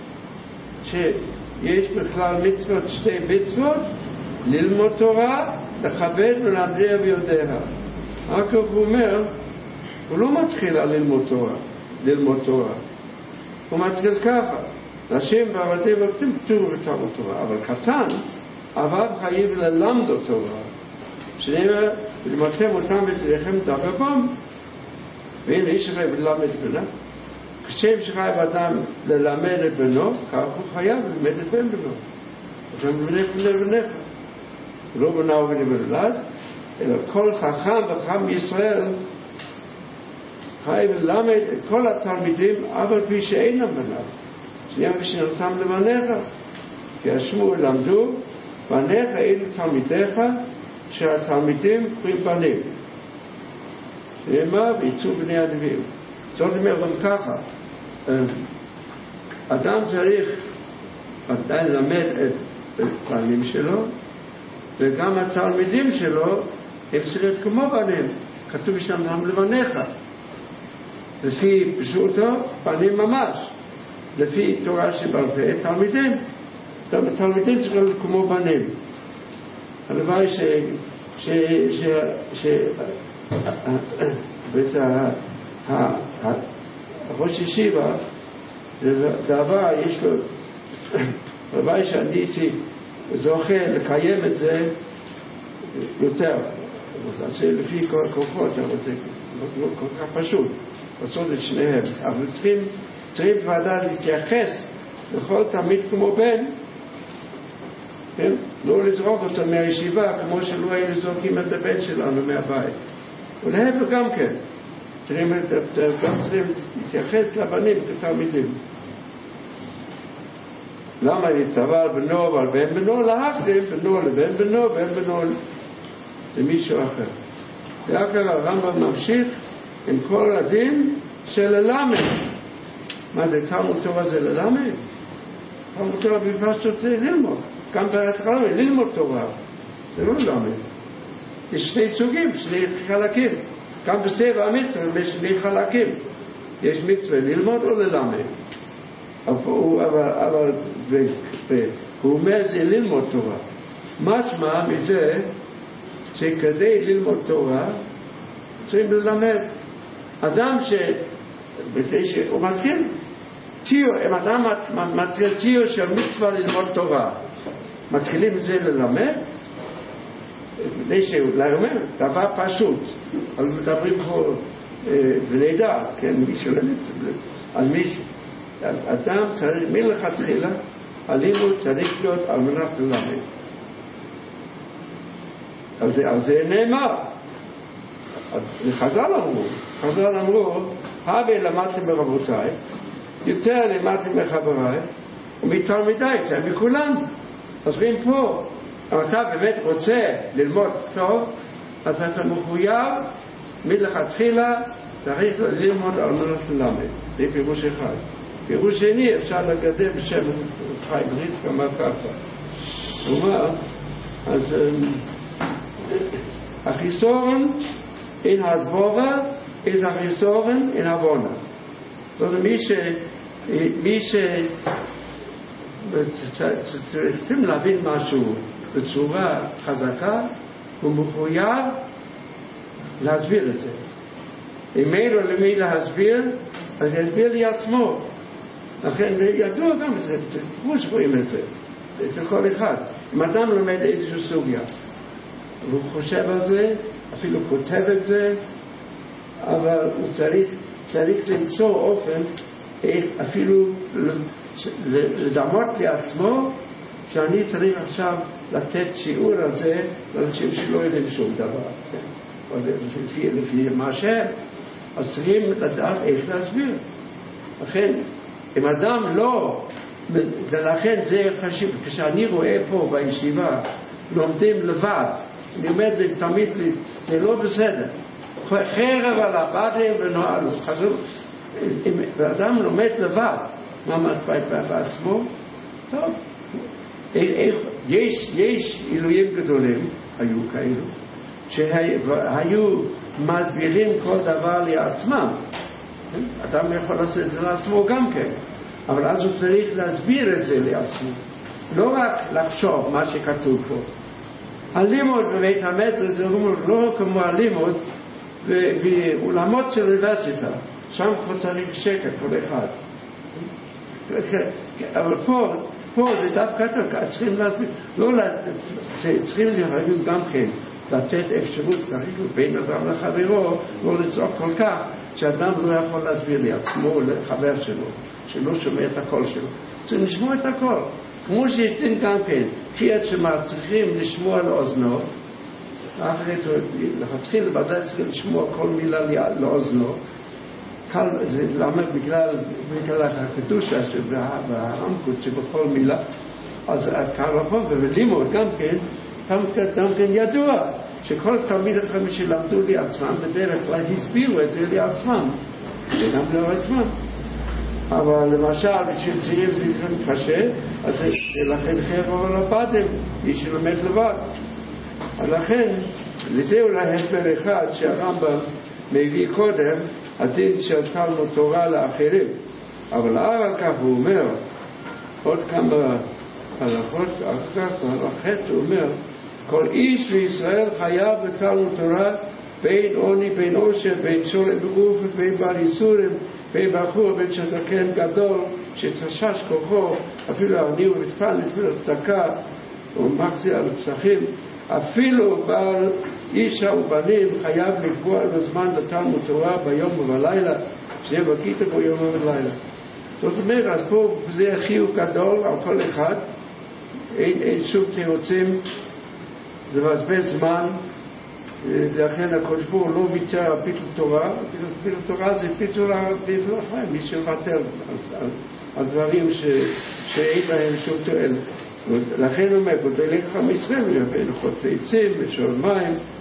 שיש בכלל מצוות, שתי מצוות, ללמוד תורה, לכבד ולמדיה ויודעיה. רק הוא אומר, הוא לא מתחיל על ללמוד תורה. הוא מתחיל ככה, נשים ועבדים ועבדים פטור בתלמוד תורה, אבל קטן, אבל חייב ללמד תורה. שנאמר, ולמדכם אותם ותלכם דבר בם, והנה איש חייב ללמד בנה. כשם שחייב אדם ללמד את בנו, כך הוא חייב ללמד את בן בנו. אתם בנך ובנך. לא בנה ובני בנולד, אלא כל חכם וחכם בישראל חייב ללמד את כל התלמידים, אבל פי שאינם בניו. שנייה ושנתם לבניך. כי השמוע למדו, בניך אלו תלמידיך, שהתלמידים קוראים בנים. שנאמר, ויצאו בני הנביאים. זאת אומרת גם ככה, אדם צריך עדיין ללמד את הבנים שלו, וגם התלמידים שלו הם צריכים כמו בנים. כתוב שם לבניך. לפי פשוטו, בנים ממש. לפי תורה שבעל פה, תלמידים. תלמידים צריכים כמו בנים. הלוואי ראש ישיבה זה דבר, יש לו הלוואי שאני זוכה לקיים את זה יותר, זה לפי כל כוחות, אבל זה לא כל כך פשוט לעשות את שניהם. אבל צריכים ועדה להתייחס לכל תמיד כמו בן, כן? לא לזרוק אותו מהישיבה כמו שלא היינו זורקים את הבן שלנו מהבית, ולהפך גם כן צריכים להתייחס לבנים כתלמידים. למה נצטווה על בנו ועל בן בנו? להקדים בנו לבן בנו, בן בנו למישהו אחר. ואחר הרמב"ם ממשיך עם כל הדין של ללמד. מה זה תלמוד תורה זה ללמד? תלמוד תורה בפשטות זה ללמוד. גם בהתחלה ללמוד תורה. זה לא ללמד. יש שני סוגים, שני חלקים. גם בספר המצווה יש שני חלקים. יש מצווה ללמוד או ללמד. אבל הוא אומר זה ללמוד תורה. משמע מזה שכדי ללמוד תורה צריכים ללמד. אדם שהוא מתחיל אם אדם מתחיל ציור של מצווה ללמוד תורה, מתחילים את זה ללמד, ללמד, דבר פשוט. אבל מדברים פה בני דעת, כן, מי שלמד, על מי אדם צריך מלכתחילה, הלימוד צריך להיות על מנת ללמד. על זה נאמר. חז"ל אמרו, הרבה למדתם ברבותיי, יותר למדתם מחבריי, ומתלמידיי, זה מכולם. אז רואים פה, אם אתה באמת רוצה ללמוד טוב, אז אתה מחויב מלכתחילה, צריך ללמוד על מנת ללמד. זה פירוש אחד. פירוש שני, אפשר לגדל בשם חיים בריץ כמה ככה. הוא אומר, אז החיסורן אין הסבורה, is החיסורן אין הבונה. זאת אומרת, מי צריכים להבין משהו בצורה חזקה, הוא מחויב להסביר את זה. אם אין לו למי להסביר, אז יסביר לי עצמו. לכן ידוע גם את זה, כמו שרואים את זה, אצל כל אחד. אם אדם לומד איזושהי סוגיה, והוא חושב על זה, אפילו כותב את זה, אבל הוא צריך למצוא אופן, איך אפילו לדמות לעצמו, שאני צריך עכשיו לתת שיעור על זה, לאנשים שלא יודעים שום דבר. או לפי מה שהם, אז צריכים לדעת איך להסביר. לכן, אם אדם לא, ולכן זה חשוב, כשאני רואה פה בישיבה, לומדים לבד, אני אומר את זה תמיד, זה לא בסדר. חרב על הבדים ונועלו. אם אדם לומד לבד, ממש בעצמו, טוב. יש עילויים גדולים, היו כאלו, שהיו מסבירים כל דבר לעצמם. אדם יכול לעשות את זה לעצמו גם כן, אבל אז הוא צריך להסביר את זה לעצמו, לא רק לחשוב מה שכתוב פה. הלימוד בבית המטר זה לא כמו הלימוד באולמות של אוניברסיטה, שם כבר צריך שקט כל אחד. אבל פה זה דווקא צריכים להסביר, צריכים להבין גם כן, לתת אפשרות בין אדם לחברו, לא לצעוק כל כך, שאדם לא יכול להסביר לעצמו, לחבר שלא שומע את הקול שלו. צריכים לשמוע את הקול. כמו שהתאים גם כן, קריאת שמע צריכים לשמוע לאוזנו, אחרי להתחיל לבדל צריכים לשמוע כל מילה לאוזנו, זה למה בגלל הקדושה והעמקות שבכל מילה, אז קל לפון ובלימוד גם כן ידוע שכל תלמיד החמש שלמדו לעצמם בדרך כלל הסבירו את זה לעצמם וגם לעצמם. אבל למשל בשביל צעירים זה קשה, אז לכן חרב על הבדים, מי שלומד לבד. לכן לזה אולי הסבר אחד שהרמב"ם מביא קודם, הדין של תלמוד תורה לאחרים. אבל אחר כך הוא אומר עוד כמה הלכות, אחר כך הלכת הוא אומר, כל איש בישראל חייב בתלמוד תורה, בין עוני, בין עושר, בין שולם בגוף, בין בעל ייסורים, בין בחור, בין שזקן גדול, שתשש כוחו, אפילו עני ומתפן לסביל הפסקה, ומחזיר על פסחים, אפילו בעל אישה ובנים חייב לקבוע בזמן לתלמוד תורה ביום ובלילה, שזה בכיתה בו יום ובלילה. זאת אומרת, אז פה זה חיוב גדול על כל אחד, אין שום תירוצים לבזבז זמן, לכן הקדוש ברוך הוא לא ויתר על ביטול תורה. ביטול תורה זה ביטול החיים, מי שמוותר על דברים שאין בהם שום תועלת. לכן הוא אומר, גודל לך מישראל, בין חוטבי עצים, בשעון מים,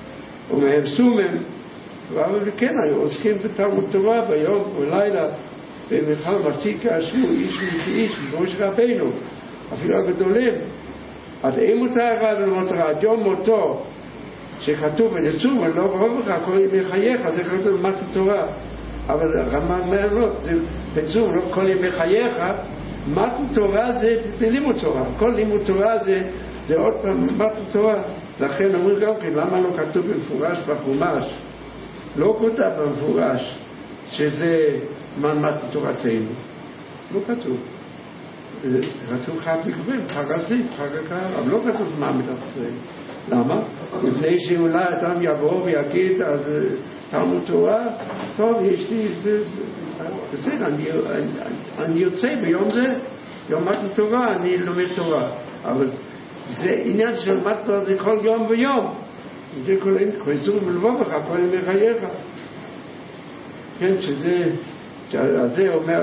ומהם סומם, אבל כן, היו עוסקים בתלמוד תורה ביום ולילה, ובכלל מחציק השמו איש מאיש, בראש רבינו, אפילו הגדולים. עד אימות הרב ולמותרה, עד יום מותו, שכתוב ונצום, ולא ברובך, כל ימי חייך, זה כתוב במתן תורה. אבל הרמב"ם אומר לא, זה בצום, לא כל ימי חייך, מתן תורה זה לימוד תורה. כל לימוד תורה זה עוד פעם מתן תורה. לכן אומרים גם כן, למה לא כתוב במפורש בחומש? לא כותב במפורש שזה מתן תורתנו. לא כתוב. כתוב חג תקווים, חג הזיק, חג הקהל, אבל לא כתוב מה מתחתנו. למה? לפני שאולי אדם יבוא ויגיד אז תלמוד תורה, טוב, יש לי בסדר, אני יוצא ביום זה, יום מתן תורה, אני לומד תורה, אבל זה עניין של מתן זה כל יום ויום, זה כל זור מלבובך, כל ימי חייך. כן, שזה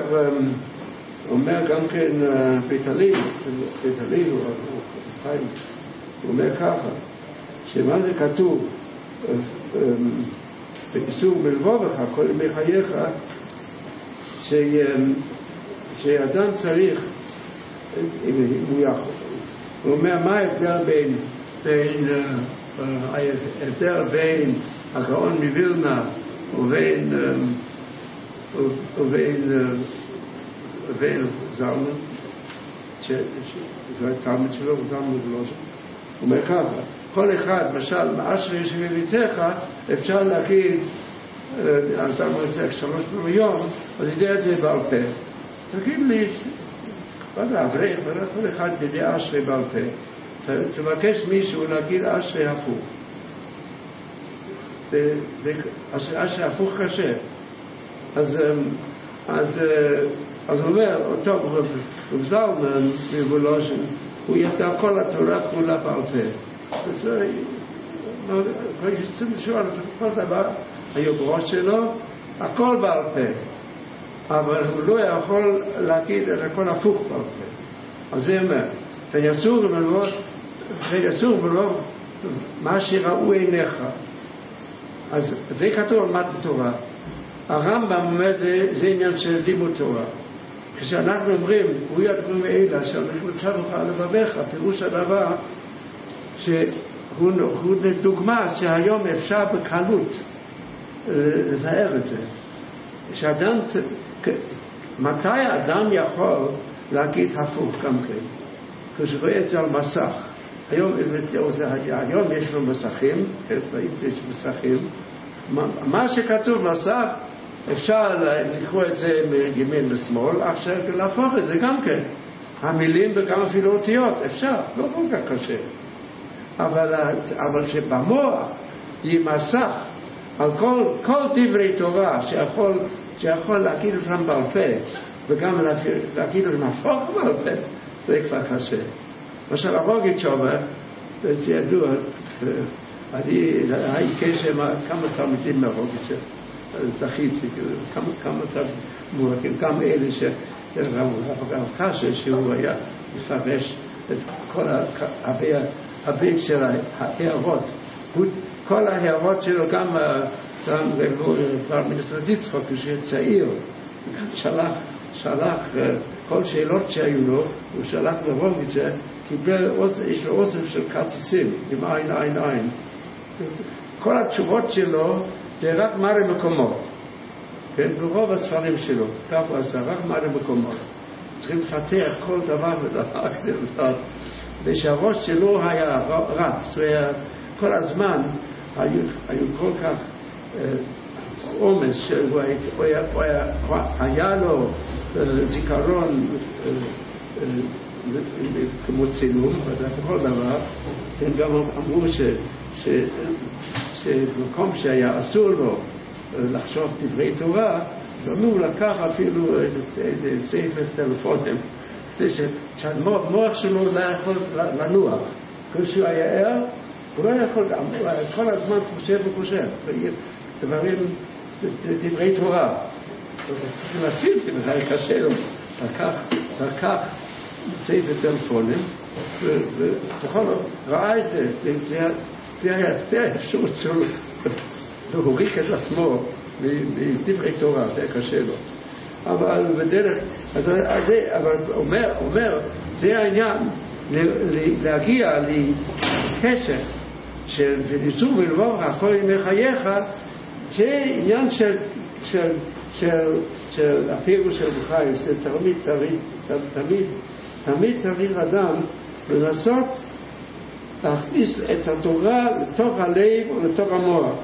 אומר גם כן פיתליל, הוא אומר ככה, שמה זה כתוב באיסור מלבובך כל ימי חייך, שאדם צריך, אם הוא יכול, הוא אומר מה ההבדל בין הגאון מווילנה ובין זלמן, שהתלמיד שלו הוא זלמן גלוז'ה. הוא אומר ככה, כל אחד, למשל, מאשרי שבביתך, אפשר להגיד, אתה מוצא 3 פעמים ביום, אז ידע את זה בעל פה. תגיד לי, אברך, כל אחד ידע אשרי בעל פה. תבקש מישהו להגיד אשרי הפוך. אשרי הפוך קשה. אז הוא אומר, טוב, רב זלמן מוולוז'ין, הוא ידע כל התורה כולה בעל פה. כל שצריך לשאול, כל דבר, היוגרות שלו, הכל בעל פה. אבל הוא לא יכול להגיד את הכל הפוך בעל פה. אז זה אומר, ויסור ולא מה שראו עיניך. אז זה כתוב על מתן תורה. הרמב"ם אומר זה עניין של לימוד תורה. כשאנחנו אומרים, הוא ידברים אלה, אשר נשמצא בך לבביך, פירוש הדבר שהוא דוגמה שהיום אפשר בקלות לזהר את זה. שאדם, מתי האדם יכול להגיד הפוך גם כן? כשרואה את זה על מסך. היום יש לו מסכים, יש מסכים. מה שכתוב מסך, אפשר לקרוא את זה מימין לשמאל, עכשיו להפוך את זה גם כן. המילים וגם אפילו אותיות, אפשר, לא כל כך קשה. אבל שבמוח יהיה מסך על כל דברי תורה שיכול להגיד אותם בעל פה, וגם להגיד אותם הפוך בעל פה, זה כבר קשה. למשל, הרוגית אומר, זה ידוע, אני הייתי קשר כמה תלמידים מהרוגית זכיתי, כמה תלמידים, גם אלה הרב קשה, שהוא היה מפרש את כל הבית של ההערות, כל ההערות שלו, גם פרמיניסטר יצחק, כשהיה צעיר, שלח כל שאלות שהיו לו, הוא שלח לרוגית קיבל, יש לו אוסף של כרטיסים, עם עין. כל התשובות שלו זה רק מראה מקומות. כן, ברוב הספרים שלו, כך הוא עשה, רק מראה מקומות. צריכים לפתח כל דבר ודבר כדי לדעת. ושהראש שלו היה רץ, כל הזמן היו כל כך עומס, היה לו זיכרון כמו צילום, בכל דבר, הם גם אמרו שמקום שהיה אסור לו לחשוב דברי תורה, הוא לקח אפילו איזה ספר טלפונים, שהמוח שלו לא יכול לנוח. כשהוא היה ער, הוא לא יכול, כל הזמן חושב, דברי תורה. אז צריך להציל, זה היה קשה לו. לקח ספר טלפונים, ובכל זאת ראה את זה, זה היה האפשרות שלו והוריק את עצמו לדברי תורה, זה קשה לו. אבל בדרך, אבל אומר, זה העניין, להגיע לקשר של ניסור ולבור הכל ימי חייך, זה עניין של הפירוש של בחיים, זה תמיד צריך אדם לנסות להכניס את התורה לתוך הלב או לתוך המוח.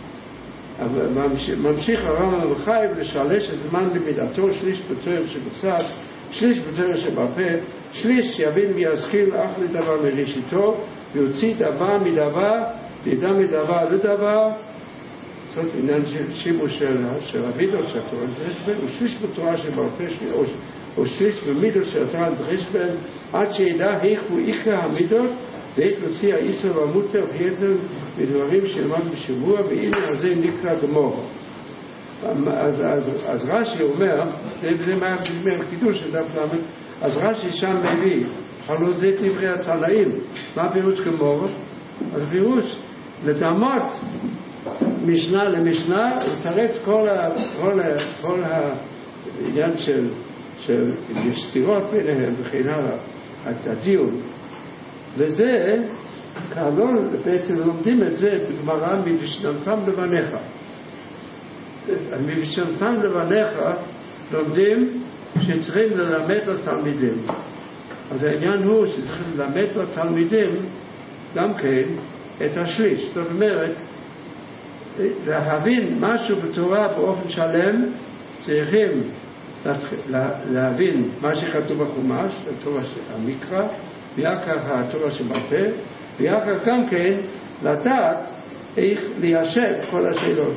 ממשיך הרמב"ם בחיים לשלש את זמן למידתו, שליש בתורה שבקצת, שליש בתורה שבפה, שליש שיבין וישכיל אך לדבר מראשיתו, ויוציא דבר מדבר, וידע מדבר לדבר. זאת עניין של שימוש של המידות של התורה לדרשבן, או שליש בתורה שבפה, או שליש במידות של התורה לדרשבן, עד שידע איך הוא עיקר המידות, ואיך להוציא האיסור והמותר ויזל בדברים שלמד בשבוע, והנה הזה נקרא גמור. אז רש"י אומר, זה מהקידוש של דף למד, אז רש"י שם מביא, הלוא זה דברי הצנעים. מה הפירוש גמור? אז פירוש לדמות משנה למשנה, ותרץ כל העניין של סתירות ביניהם וכן הלאה, את הדיון. וזה, כאלון בעצם לומדים את זה בגמרא מבשנתם לבניך. מבשנתם לבניך לומדים שצריכים ללמד לתלמידים. אז העניין הוא שצריכים ללמד לתלמידים גם כן את השליש. זאת אומרת, להבין משהו בתורה באופן שלם, צריכים להבין מה שכתוב בחומש, התורה של המקרא, ויחד התורה שבפה, ויחד גם כן לדעת איך ליישב כל השאלות.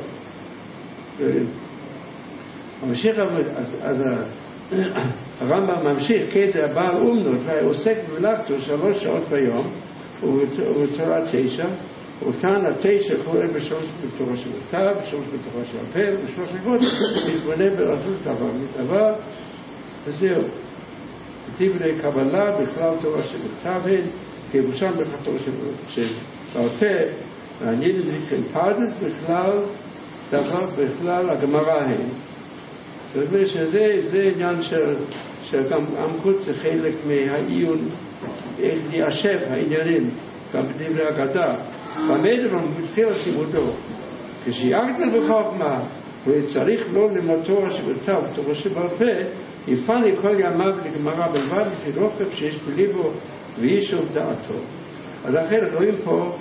אז הרמב"ם ממשיך, כדי הבעל אומנות, ועוסק במלאכתו 3 שעות ביום, ובתורה 9, אותן 9 קורא בשלוש בתורה שבכתב, בשלוש בתורה שבפה, בשלוש אגרות, להתבונן ברשות דבר מדבר, וזהו. דברי קבלה בכלל תורה שבכתב הן, כיבושם בכתוב שבפה, ועניין את זה כפרדס בכלל דבר בכלל הגמרא הן. זאת אומרת שזה עניין שגם עמקות זה חלק מהעיון, איך ליישב העניינים, גם בדברי אגדה. במדבר מתחיל לימודו, כשיגדל בחוכמה, וצריך לא ללמוד תורה שבכתב, תורה שבעל פה, יפעל לכל ימיו לגמרא בלבד, לפי רוחב שיש בליבו ויישוב דעתו. אז אחרת רואים פה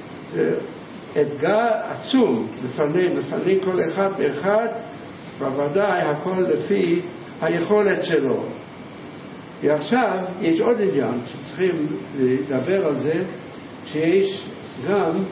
אתגר עצום לפני כל אחד ואחד, בוודאי הכל לפי היכולת שלו. ועכשיו יש עוד עניין שצריכים לדבר על זה, שיש גם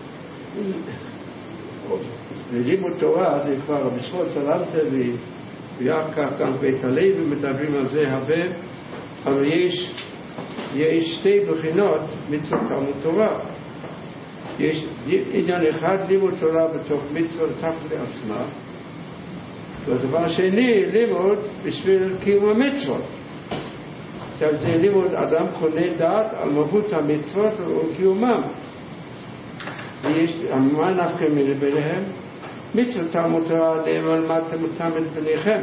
לימוד תורה, זה כבר בשחות סלמת ויחד גם בית הלוי מדברים על זה הרבה, אבל יש שתי בחינות מצוות תלמוד תורה. יש עניין אחד, לימוד תורה בתוך מצוות תחת לעצמה, והדבר שני, לימוד בשביל קיום המצוות. זה לימוד אדם קונה דעת על מהות המצוות וקיומם. ויש מה נפקא מינה ביניהם? מצוות תלמוד תורה למדתם אותם את בניכם.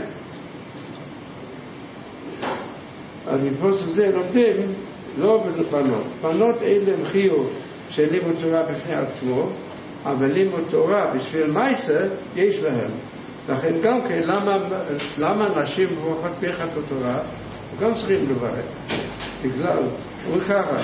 אז מפוסק זה לומדים לא בנות. בנות אלה הם חיוב של לימוד תורה בפני עצמו, אבל לימוד תורה בשביל מייסה יש להם. לכן גם כן, למה נשים ברוכות פחת התורה גם צריכים לברך? בגלל, וככה,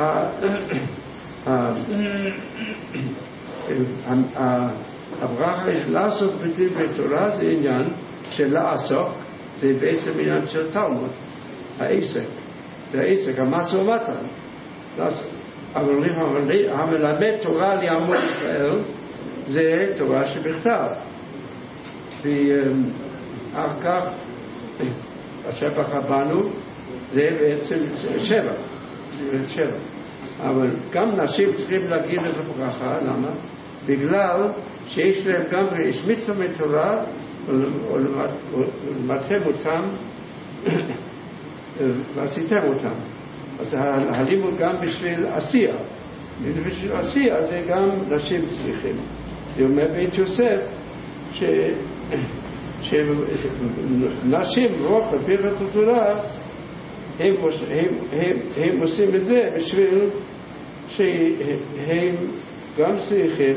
הברכה לעסוק בדברי תורה זה עניין של לעסוק, זה בעצם עניין של תלמוד, העסק, זה העסק, המשא ומתן, אבל המלמד תורה לעמו ישראל זה תורה שבכתב. ואחר כך השבח הבנו זה בעצם שבח, אבל גם נשים צריכים להגיד את הברכה. למה? בגלל שיש להם גם יש מצווה מתורה ולמדתם אותם ועשיתם אותם. אז הלימוד גם בשביל עשייה, ובשביל עשייה זה גם נשים צריכים. זה אומר בית יוסף שנשים רוח בפרק התורה הם עושים את זה בשביל שהם גם צריכים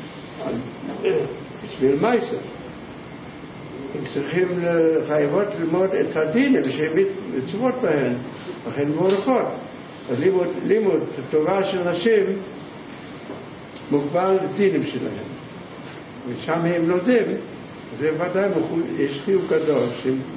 בשביל מייסר הם צריכים חייבות ללמוד את הדינים שהם מצוות בהן לכן מורכות אז לימוד תורה של נשים מוגבל לדינים שלהם ושם הם לומדים זה ודאי יש חיוב גדול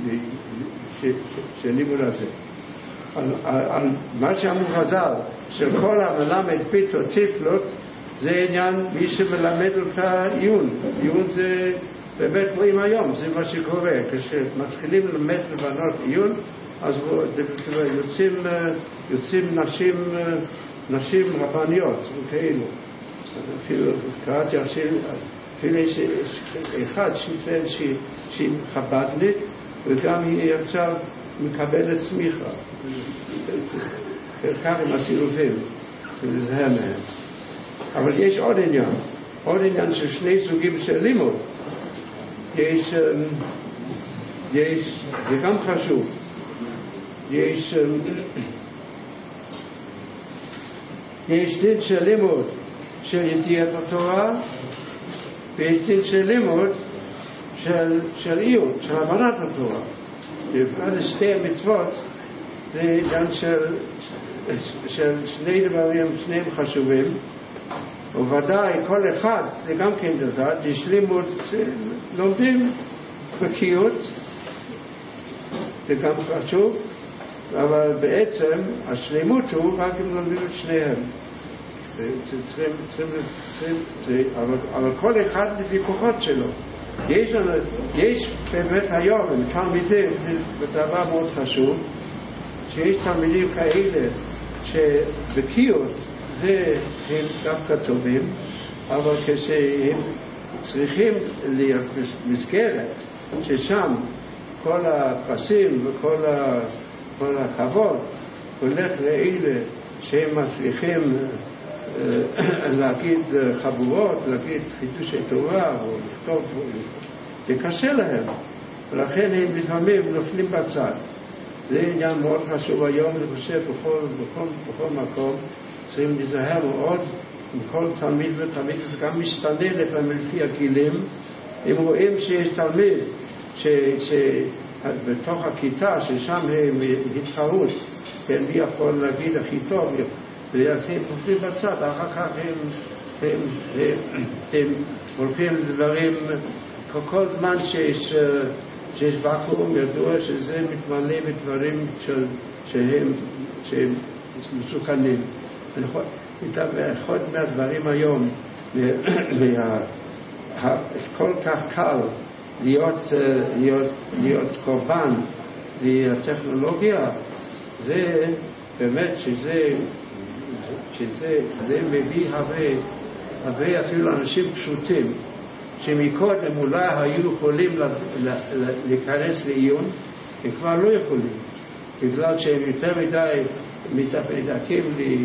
של לימוד הזה על מה שאמרו חז"ל של כל המלמד פיתות ציפלות זה עניין מי שמלמד אותה עיון זה באמת רואים היום זה מה שקורה כשמתחילים ללמד לבנות עיון אז יוצאים נשים רבניות כאלו אפילו קראתי אפילו יש אחד שטוען שהיא חב"דנית וגם היא עכשיו מקבלת צמיחה חלקם עם הסילופים שזה מהם אבל יש עוד עניין של שני סוגים של לימוד יש זה גם חשוב יש דין של לימוד של ידיעת התורה ויש דין של לימוד של עיון, של הבנת התורה ובפרט שתי המצוות זה עניין של שני דברים, שניהם חשובים וודאי כל אחד זה גם כן דבר יש לימוד לומדים בקיאות זה גם חשוב אבל בעצם השלימות הוא רק אם לומדים את שניהם אבל כל אחד לפי כוחות שלו יש באמת היום עם תלמידים זה דבר מאוד חשוב שיש תלמידים כאלה שבקיאות זה הם דווקא טובים אבל כשהם צריכים להיות מסגרת ששם כל הפרסים וכל הכבוד הולך לאלה שהם מצליחים להגיד חבורות, להגיד חידושי תורה או לכתוב זה קשה להם ולכן הם לפעמים נופלים בצד זה עניין מאוד חשוב היום אני חושב בכל מקום צריכים להיזהר מאוד עם כל תלמיד ותלמיד זה גם משתנה לפעמים לפי הגילים אם רואים שיש תלמיד בתוך הכיתה ששם הם התחרות מי יכול להגיד הכי טוב ואז הם נופלים בצד אחר כך הם הולכים לדברים כל זמן שיש ואקום ידוע שזה מתמלא בדברים שהם מסוכנים אחד מהדברים היום כל כך קל להיות קורבן לטכנולוגיה זה באמת שזה מביא הרבה אפילו אנשים פשוטים שמקודם אולי היו יכולים להיכנס לעיון הם כבר לא יכולים בגלל שהם יותר מדי מתדקים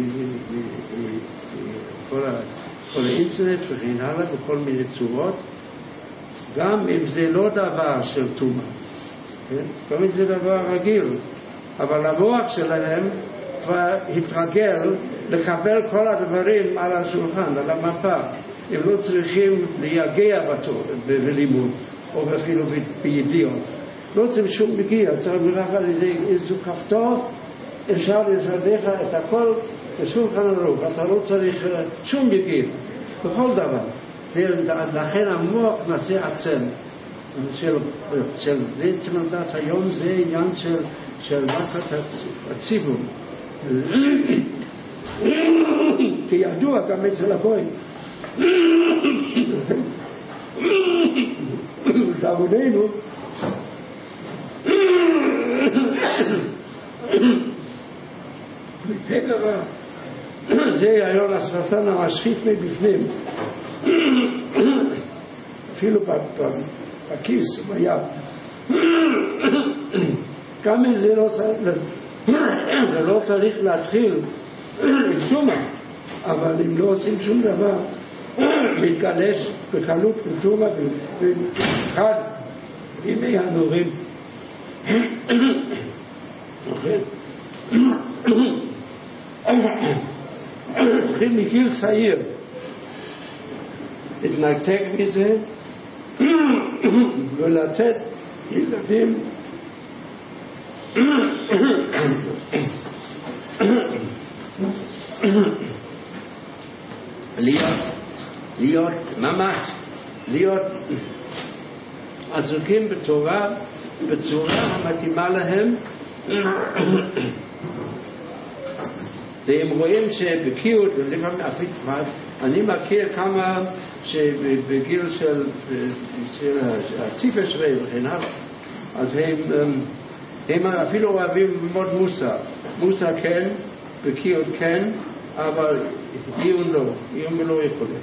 כל האינטרנט וכן הלאה בכל מיני צורות גם אם זה לא דבר של תומה גם אם זה דבר רגיל אבל המוח שלהם כבר התרגל לקבל כל הדברים על השולחן, על המפה הם לא צריכים להגיע בלימוד או אפילו בידיעות לא צריכים שום מגיע צריך לראות על ידי איזו כפתור אפשר לסדך את הכל בשולחן ערוך אתה לא צריך שום מגיע בכל דבר לכן המוח נעשה עצם זה צמדת היום זה עניין של מערכת הציבור כי ידוע גם אצל הגויים לעבודנו זה היום השפתן המשחית מבפנים אפילו בכיס ביד גם אם זה לא צריך להתחיל עם שומה אבל אם לא עושים שום דבר מתגלש בקלות וטובה ובחד בימי הנורים. צריכים מגיל צעיר להתנתק מזה ולתת ילדים להיות עסוקים בתורה בצורה המתאימה להם, והם רואים שבקיאות, אני מכיר כמה שבגיל של הטיפש וכן הלאה, אז הם אפילו אוהבים ללמוד מוסר כן, בקיאות כן, אבל עיון לא יכולים.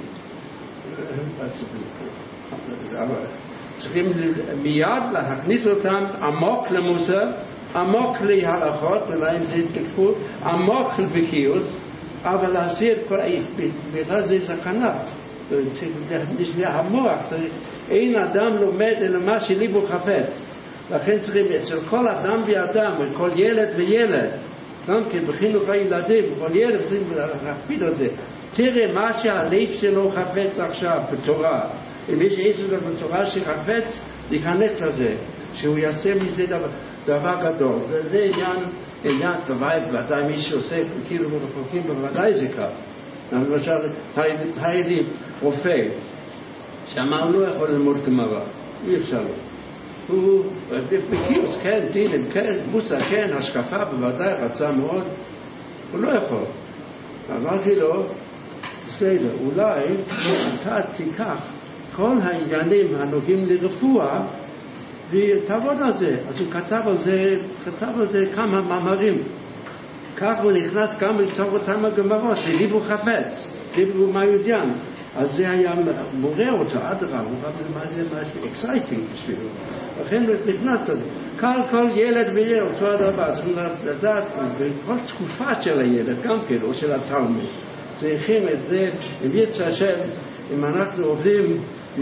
צריכים מיד להכניס אותם עמוק למוסר, עמוק להלכות, ולהם זה התקפות, עמוק לבקיאות, אבל להסיר כל בגלל זה סכנה. נשמע המוח, אין אדם לומד אלא מה שליבו חפץ. לכן צריכים אצל כל אדם ואדם, כל ילד וילד, גם כן בחינוך הילדים, כל ילד צריכים להקפיד על זה. תראה מה שהלב שלו חפץ עכשיו בתורה. אם יש איזו בתורה שחפץ, להיכנס לזה, שהוא יעשה מזה דבר גדול. זה עניין בוודאי מי שעושה כאילו בחוקים בוודאי זה כך. למשל, הייתי רופא, שאמר לא יכול ללמוד גמרא, אי אפשר לו. הוא בקיוס, כן, דינים, כן, מוסר, כן, השקפה בוודאי רצה מאוד, הוא לא יכול. אמרתי לו, בסדר, אולי אתה תיקח כל העניינים הנוגעים לרפואה ותעבוד על זה. אז הוא כתב על זה כמה מאמרים. כך הוא נכנס גם לכתוב אותם הגמרות, ליבו חפץ, ליבו מיודיין. אז זה היה מורה אותו, אדרבה, הוא אמר מה זה משהו אקסייטינג בשבילו. לכן הוא נכנס לזה. כל ילד וילד אותו אדרבה, צריכים לדעת, בכל תקופה של הילד, גם כן, או של התלמיד. צריכים את זה, אם יצא השם, אם אנחנו עובדים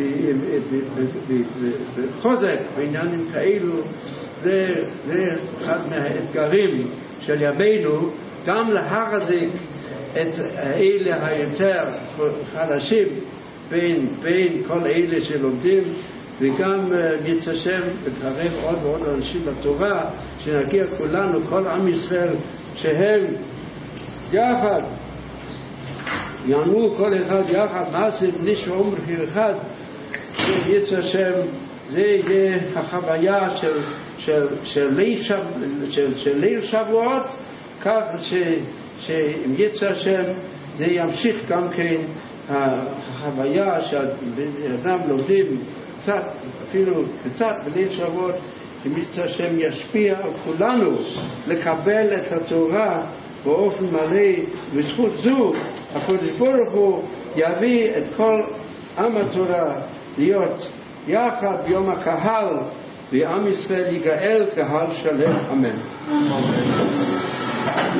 בחוזק בעניינים כאלו, זה אחד מהאתגרים של ימינו, גם להחזיק את אלה היותר חלשים בין כל אלה שלומדים, וגם יצא השם לקרב עוד ועוד אנשים בתורה, שנגיע כולנו, כל עם ישראל, שהם יחד יענו כל אחד יחד מעשה נשמע ומחיר אחד, יצא השם, זה יהיה החוויה של ליל שבועות, כך שאם יצא השם זה ימשיך גם כן החוויה שאדם לומדים קצת, אפילו קצת בליל שבועות, אם יצא השם ישפיע על כולנו לקבל את התורה באופן מלא, בזכות זו הקדוש ברוך הוא יביא את כל עם התורה להיות יחד ביום הקהל, ועם ישראל יגאל קהל שלם. אמן.